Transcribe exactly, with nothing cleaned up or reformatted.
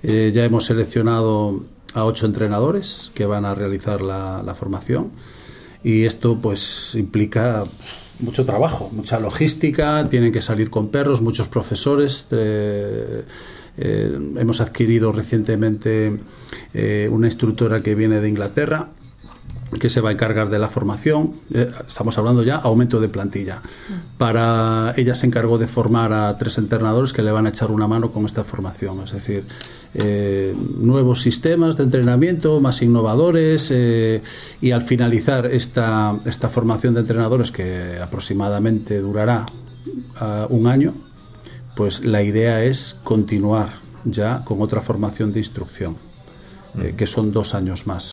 Eh, ya hemos seleccionado a ocho entrenadores que van a realizar la, la formación, y esto pues implica mucho trabajo, mucha logística, tienen que salir con perros, muchos profesores. Eh, eh, hemos adquirido recientemente eh, una instructora que viene de Inglaterra, que se va a encargar de la formación. Eh, estamos hablando ya aumento de plantilla. Para ella se encargó de formar a tres entrenadores que le van a echar una mano con esta formación, es decir, eh, nuevos sistemas de entrenamiento más innovadores, eh, y al finalizar esta, esta formación de entrenadores, que aproximadamente durará uh, un año, pues la idea es continuar ya con otra formación de instrucción, eh, que son dos años más.